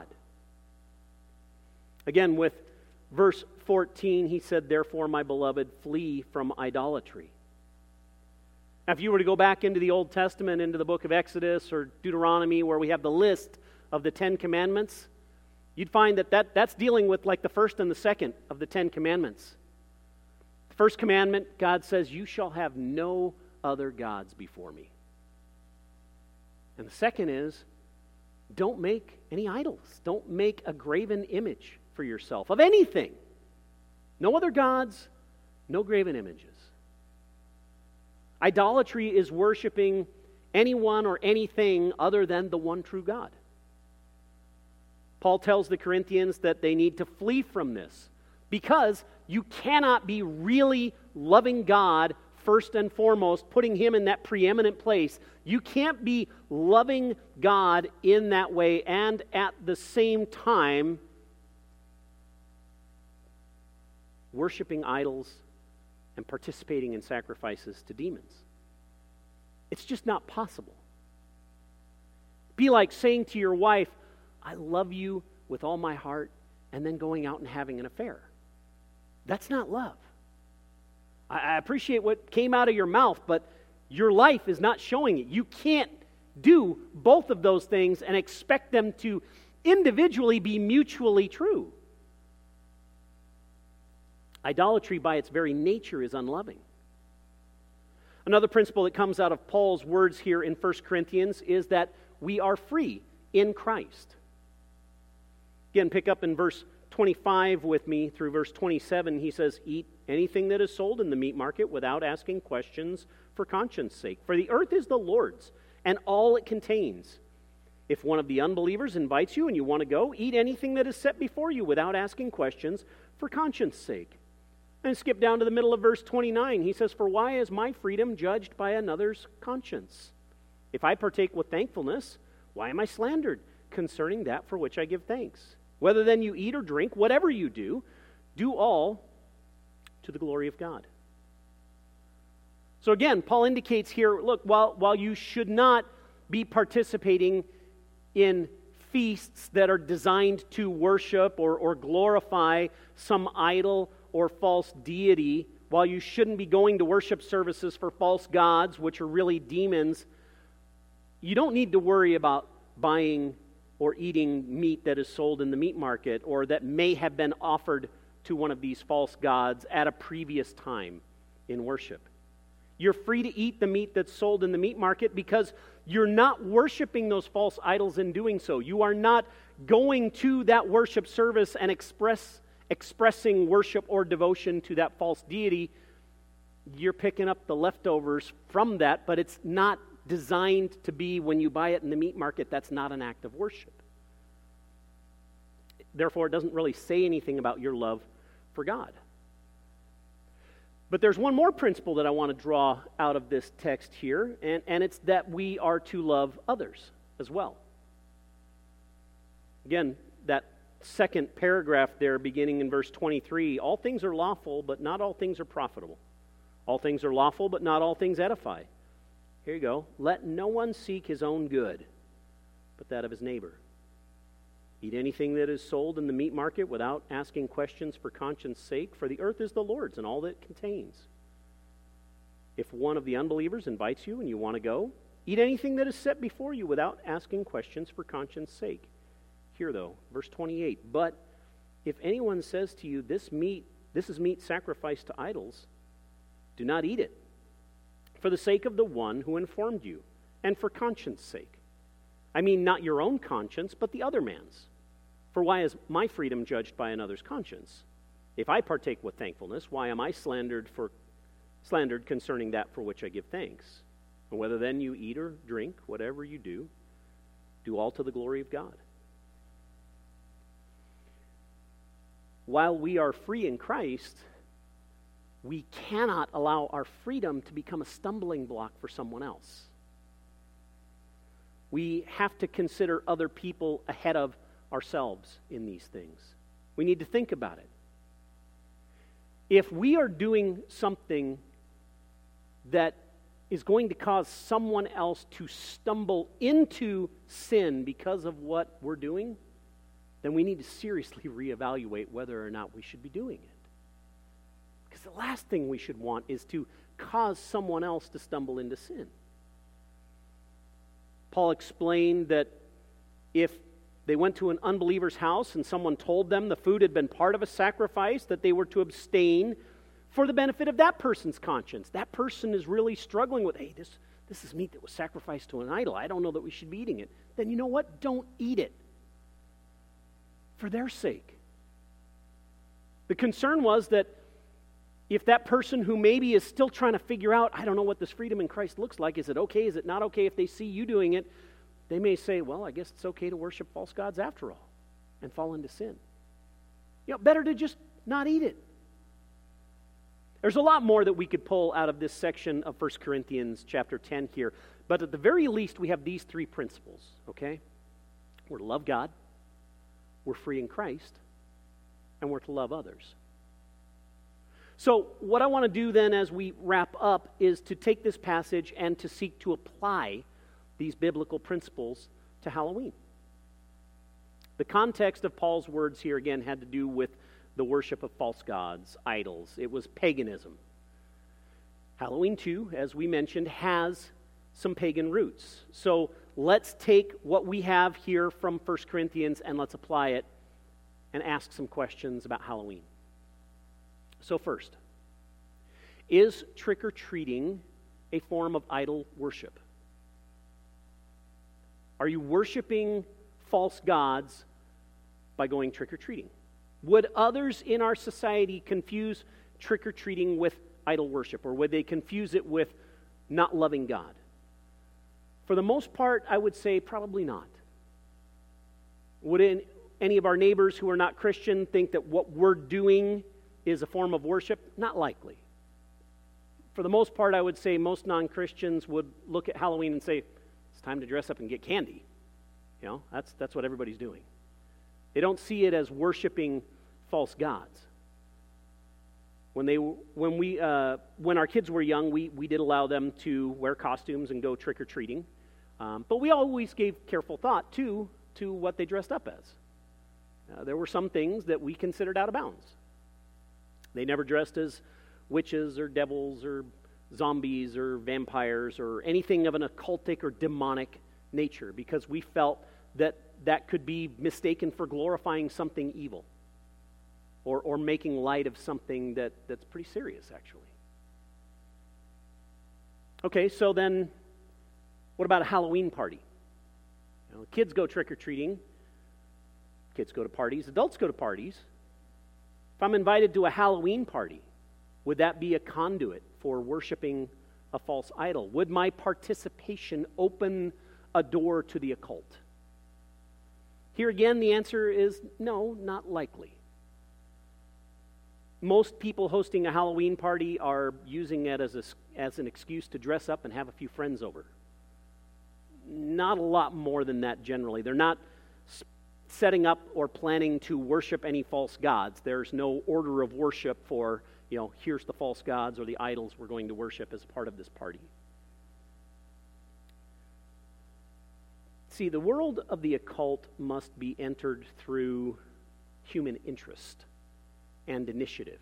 Again, with verse fourteen, he said, "Therefore, my beloved, flee from idolatry." Now, if you were to go back into the Old Testament, into the book of Exodus or Deuteronomy, where we have the list of the Ten Commandments, you'd find that, that that's dealing with like the first and the second of the Ten Commandments. The first commandment, God says, you shall have no other gods before me. And the second is, don't make any idols. Don't make a graven image for yourself of anything. No other gods, no graven images. Idolatry is worshiping anyone or anything other than the one true God. Paul tells the Corinthians that they need to flee from this because you cannot be really loving God first and foremost, putting Him in that preeminent place. You can't be loving God in that way and at the same time worshiping idols and participating in sacrifices to demons. It's just not possible. Be like saying to your wife, I love you with all my heart, and then going out and having an affair. That's not love. I appreciate what came out of your mouth, but your life is not showing it. You can't do both of those things and expect them to individually be mutually true. Idolatry by its very nature is unloving. Another principle that comes out of Paul's words here in First Corinthians is that we are free in Christ. Again, pick up in verse twenty-five with me through verse twenty-seven. He says, eat anything that is sold in the meat market without asking questions for conscience sake. For the earth is the Lord's and all it contains. If one of the unbelievers invites you and you want to go, eat anything that is set before you without asking questions for conscience sake. And skip down to the middle of verse twenty-nine. He says, for why is my freedom judged by another's conscience? If I partake with thankfulness, why am I slandered concerning that for which I give thanks? Whether then you eat or drink, whatever you do, do all to the glory of God. So again, Paul indicates here, look, while, while you should not be participating in feasts that are designed to worship or, or glorify some idol or false deity, while you shouldn't be going to worship services for false gods, which are really demons, you don't need to worry about buying or eating meat that is sold in the meat market or that may have been offered to one of these false gods at a previous time in worship. You're free to eat the meat that's sold in the meat market because you're not worshiping those false idols in doing so. You are not going to that worship service and express expressing worship or devotion to that false deity. You're picking up the leftovers from that, but it's not designed to be, when you buy it in the meat market, that's not an act of worship. Therefore, it doesn't really say anything about your love for God. But there's one more principle that I want to draw out of this text here, and, and it's that we are to love others as well. Again, that second paragraph there, beginning in verse twenty-three, all things are lawful, but not all things are profitable. All things are lawful, but not all things edify. Here you go. Let no one seek his own good, but that of his neighbor. Eat anything that is sold in the meat market without asking questions for conscience sake, for the earth is the Lord's and all that it contains. If one of the unbelievers invites you and you want to go, eat anything that is set before you without asking questions for conscience sake. Here though, verse twenty-eight, but if anyone says to you, this meat, this is meat sacrificed to idols, do not eat it, for the sake of the one who informed you, and for conscience sake. I mean, not your own conscience, but the other man's. For why is my freedom judged by another's conscience? If I partake with thankfulness, why am I slandered for slandered concerning that for which I give thanks? And whether then you eat or drink, whatever you do, do all to the glory of God. While we are free in Christ, we cannot allow our freedom to become a stumbling block for someone else. We have to consider other people ahead of ourselves in these things. We need to think about it. If we are doing something that is going to cause someone else to stumble into sin because of what we're doing, then we need to seriously reevaluate whether or not we should be doing it. Because the last thing we should want is to cause someone else to stumble into sin. Paul explained that if they went to an unbeliever's house and someone told them the food had been part of a sacrifice, that they were to abstain for the benefit of that person's conscience. That person is really struggling with, hey, this, this is meat that was sacrificed to an idol. I don't know that we should be eating it. Then you know what? Don't eat it for their sake. The concern was that if that person who maybe is still trying to figure out, I don't know what this freedom in Christ looks like, is it okay, is it not okay, if they see you doing it, they may say, well, I guess it's okay to worship false gods after all and fall into sin. You know, better to just not eat it. There's a lot more that we could pull out of this section of First Corinthians chapter ten here, but at the very least we have these three principles, okay? We're to love God, we're free in Christ, and we're to love others. So what I want to do then as we wrap up is to take this passage and to seek to apply these biblical principles to Halloween. The context of Paul's words here again had to do with the worship of false gods, idols. It was paganism. Halloween too, as we mentioned, has some pagan roots. So let's take what we have here from First Corinthians and let's apply it and ask some questions about Halloween. So first, is trick-or-treating a form of idol worship? Are you worshiping false gods by going trick-or-treating? Would others in our society confuse trick-or-treating with idol worship, or would they confuse it with not loving God? For the most part, I would say probably not. Would any of our neighbors who are not Christian think that what we're doing is a form of worship? Not likely. For the most part, I would say most non-Christians would look at Halloween and say, it's time to dress up and get candy. You know, that's that's what everybody's doing. They don't see it as worshiping false gods. When they when we uh, when our kids were young, we we did allow them to wear costumes and go trick-or-treating, um, but we always gave careful thought too to what they dressed up as. Uh, there were some things that we considered out of bounds. They never dressed as witches or devils or zombies or vampires or anything of an occultic or demonic nature, because we felt that that could be mistaken for glorifying something evil or, or making light of something that, that's pretty serious, actually. Okay, so then what about a Halloween party? You know, kids go trick-or-treating. Kids go to parties. Adults go to parties. If I'm invited to a Halloween party, would that be a conduit for worshiping a false idol? Would my participation open a door to the occult? Here again, the answer is no, not likely. Most people hosting a Halloween party are using it as, a, as an excuse to dress up and have a few friends over. Not a lot more than that generally. They're not setting up or planning to worship any false gods. There's no order of worship for, you know, here's the false gods or the idols we're going to worship as part of this party. See, the world of the occult must be entered through human interest and initiative.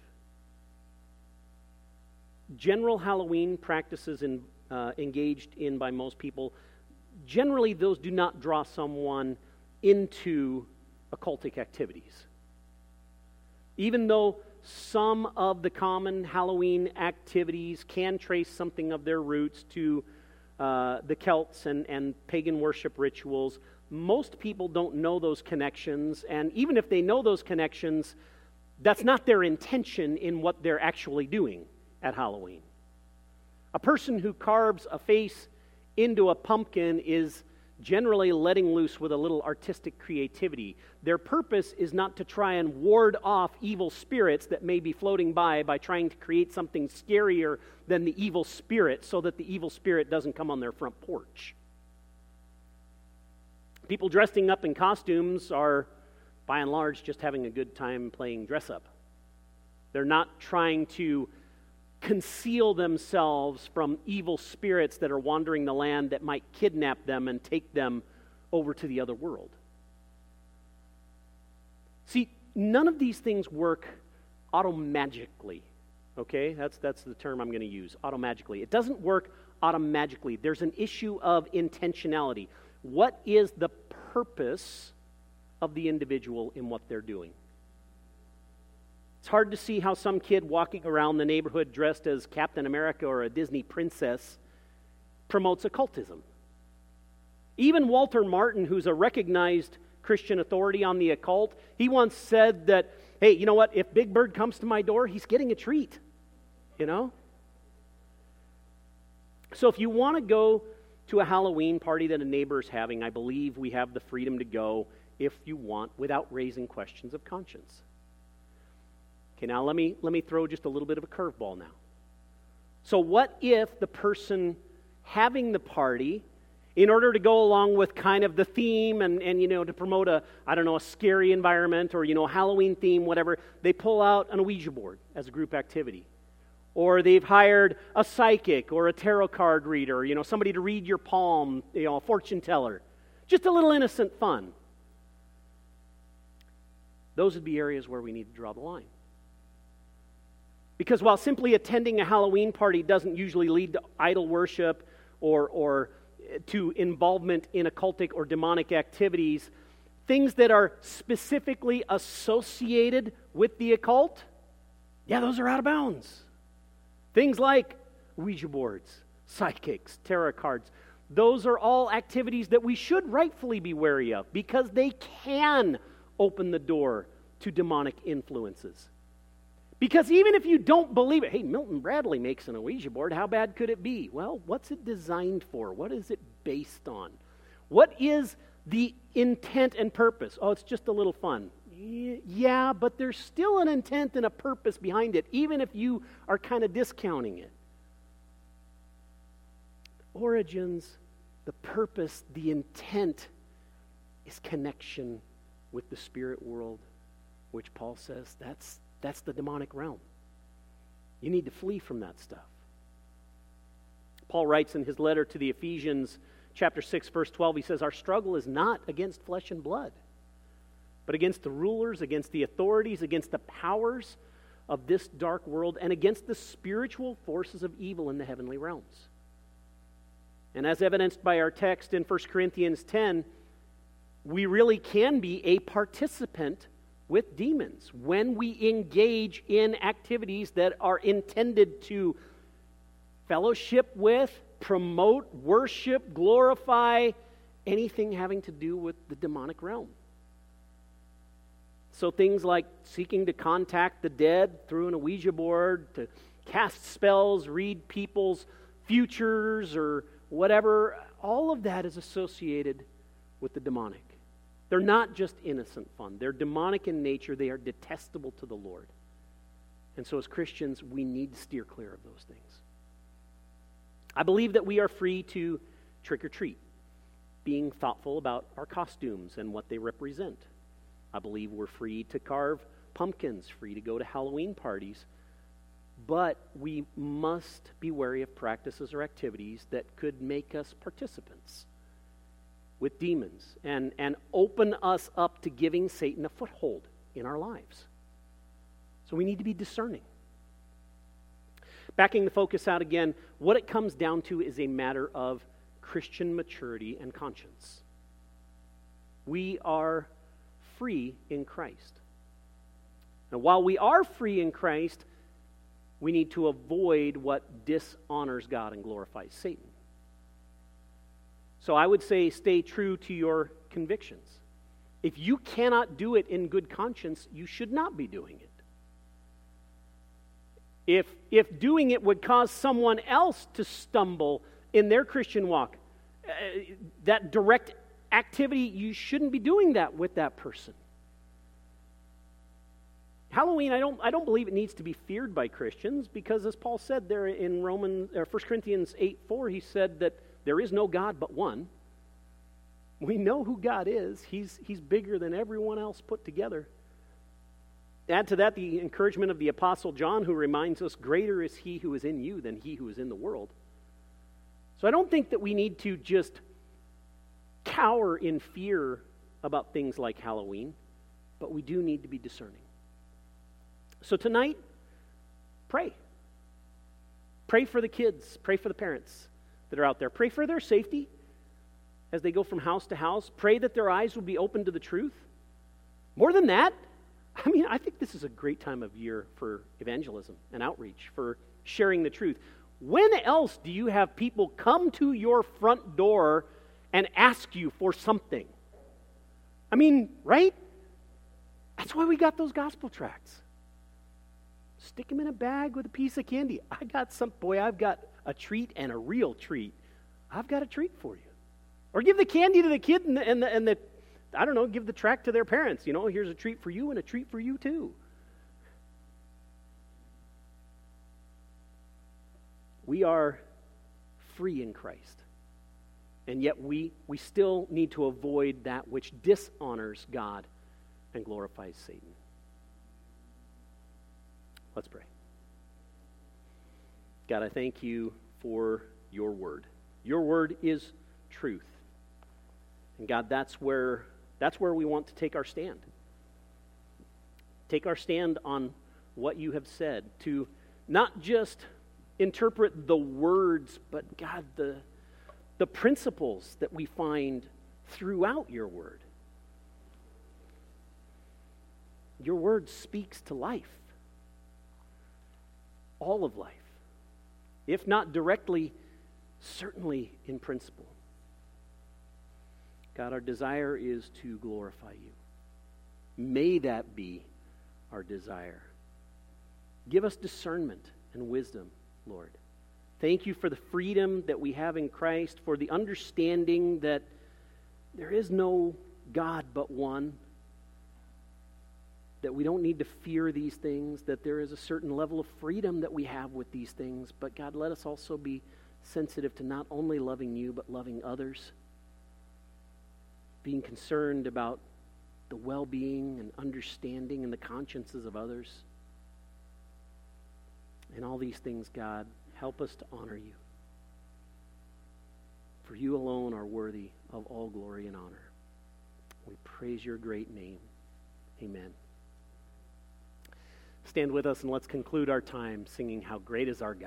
General Halloween practices in, uh, engaged in by most people, generally those do not draw someone into occultic activities. Even though some of the common Halloween activities can trace something of their roots to uh, the Celts and, and pagan worship rituals, most people don't know those connections, and even if they know those connections, that's not their intention in what they're actually doing at Halloween. A person who carves a face into a pumpkin is generally letting loose with a little artistic creativity. Their purpose is not to try and ward off evil spirits that may be floating by by trying to create something scarier than the evil spirit so that the evil spirit doesn't come on their front porch. People dressing up in costumes are, by and large, just having a good time playing dress-up. They're not trying to conceal themselves from evil spirits that are wandering the land that might kidnap them and take them over to the other world. See, none of these things work automagically. Okay, that's that's the term I'm going to use, automagically. It doesn't work automagically. There's an issue of intentionality. What is the purpose of the individual in what they're doing. It's hard to see how some kid walking around the neighborhood dressed as Captain America or a Disney princess promotes occultism. Even Walter Martin, who's a recognized Christian authority on the occult, he once said that, hey, you know what, if Big Bird comes to my door, he's getting a treat, you know? So if you want to go to a Halloween party that a neighbor is having, I believe we have the freedom to go if you want without raising questions of conscience. Okay, now let me let me throw just a little bit of a curveball now. So what if the person having the party, in order to go along with kind of the theme and, and you know, to promote a, I don't know, a scary environment or, you know, Halloween theme, whatever, they pull out an Ouija board as a group activity. Or they've hired a psychic or a tarot card reader, you know, somebody to read your palm, you know, a fortune teller. Just a little innocent fun. Those would be areas where we need to draw the line. Because while simply attending a Halloween party doesn't usually lead to idol worship or, or to involvement in occultic or demonic activities, things that are specifically associated with the occult, yeah, those are out of bounds. Things like Ouija boards, psychics, tarot cards, those are all activities that we should rightfully be wary of because they can open the door to demonic influences. Because even if you don't believe it, hey, Milton Bradley makes an Ouija board, how bad could it be? Well, what's it designed for? What is it based on? What is the intent and purpose? Oh, it's just a little fun. Yeah, but there's still an intent and a purpose behind it, even if you are kind of discounting it. Origins, the purpose, the intent is connection with the spirit world, which Paul says that's That's the demonic realm. You need to flee from that stuff. Paul writes in his letter to the Ephesians, chapter six, verse twelve, he says, our struggle is not against flesh and blood, but against the rulers, against the authorities, against the powers of this dark world, and against the spiritual forces of evil in the heavenly realms. And as evidenced by our text in First Corinthians ten, we really can be a participant with demons when we engage in activities that are intended to fellowship with, promote, worship, glorify anything having to do with the demonic realm. So things like seeking to contact the dead through an Ouija board, to cast spells, read people's futures or whatever, all of that is associated with the demonic. They're not just innocent fun. They're demonic in nature. They are detestable to the Lord. And so as Christians, we need to steer clear of those things. I believe that we are free to trick or treat, being thoughtful about our costumes and what they represent. I believe we're free to carve pumpkins, free to go to Halloween parties, but we must be wary of practices or activities that could make us participants with demons and, and open us up to giving Satan a foothold in our lives. So we need to be discerning. Backing the focus out again, what it comes down to is a matter of Christian maturity and conscience. We are free in Christ. And while we are free in Christ, we need to avoid what dishonors God and glorifies Satan. So I would say stay true to your convictions. If you cannot do it in good conscience, you should not be doing it. If, if doing it would cause someone else to stumble in their Christian walk, uh, that direct activity, you shouldn't be doing that with that person. Halloween, I don't, I don't believe it needs to be feared by Christians because, as Paul said there in Romans, or First Corinthians eight four, he said that there is no God but one. We know who God is. He's, he's bigger than everyone else put together. Add to that the encouragement of the Apostle John, who reminds us, greater is he who is in you than he who is in the world. So I don't think that we need to just cower in fear about things like Halloween, but we do need to be discerning. So tonight, pray. Pray for the kids. Pray for the parents that are out there. Pray for their safety as they go from house to house. Pray that their eyes will be open to the truth. More than that, I mean, I think this is a great time of year for evangelism and outreach, for sharing the truth. When else do you have people come to your front door and ask you for something? I mean, right? That's why we got those gospel tracts. Stick them in a bag with a piece of candy. I got some, boy, I've got a treat and a real treat. I've got a treat for you. Or give the candy to the kid and the, and the, and the I don't know, give the tract to their parents. You know, here's a treat for you and a treat for you too. We are free in Christ. And yet we, we still need to avoid that which dishonors God and glorifies Satan. Let's pray. God, I thank you for your word. Your word is truth. And God, that's where that's where we want to take our stand. Take our stand on what you have said, to not just interpret the words, but God, the, the principles that we find throughout your word. Your word speaks to life. All of life. If not directly, certainly in principle. God, our desire is to glorify you. May that be our desire. Give us discernment and wisdom, Lord. Thank you for the freedom that we have in Christ, for the understanding that there is no God but one, that we don't need to fear these things, that there is a certain level of freedom that we have with these things. But God, let us also be sensitive to not only loving you, but loving others, being concerned about the well-being and understanding and the consciences of others. And all these things, God, help us to honor you. For you alone are worthy of all glory and honor. We praise your great name. Amen. Stand with us and let's conclude our time singing How Great Is Our God.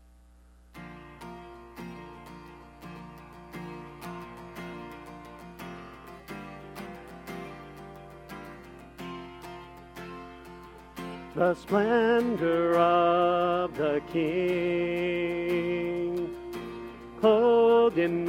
The splendor of the King, clothed in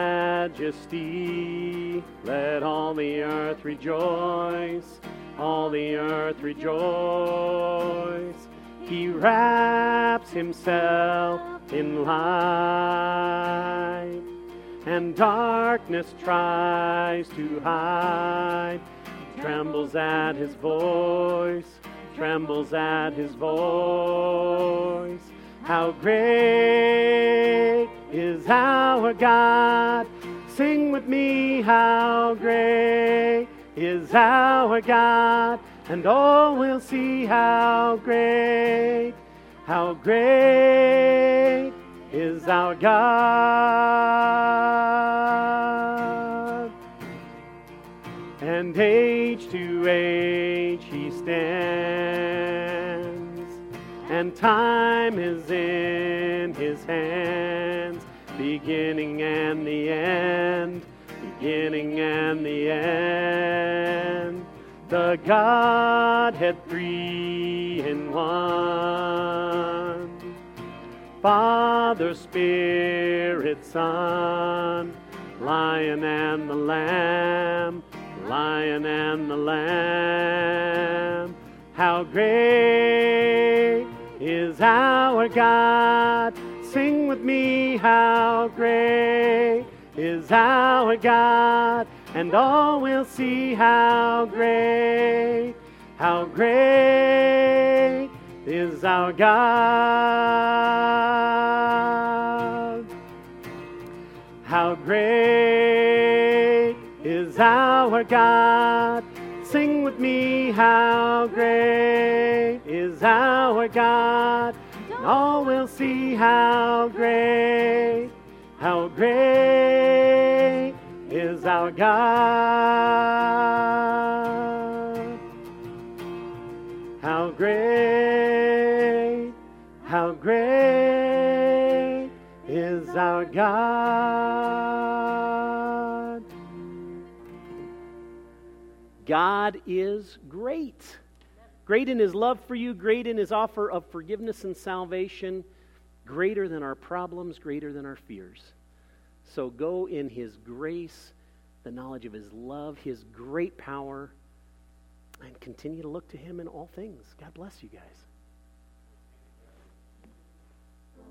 majesty, let all the earth rejoice, all the earth rejoice. He wraps himself in light, and darkness tries to hide. Trembles at his voice, trembles at his voice. How great is our God! Sing with me, how great is our God, and all will see how great, how great is our God. And age to age he stands, and time is in his hands, beginning and the end, beginning and the end. The Godhead three in one, Father, Spirit, Son, Lion and the Lamb, Lion and the Lamb. How great is our God! Sing with me, how great is our God, and all will see how great, how great is our God. How great is our God. Sing with me, how great is our God, and all will see how great, how great is our God. How great, how great is our God. God is great. Great in his love for you, great in his offer of forgiveness and salvation, greater than our problems, greater than our fears. So go in his grace, the knowledge of his love, his great power, and continue to look to him in all things. God bless you guys.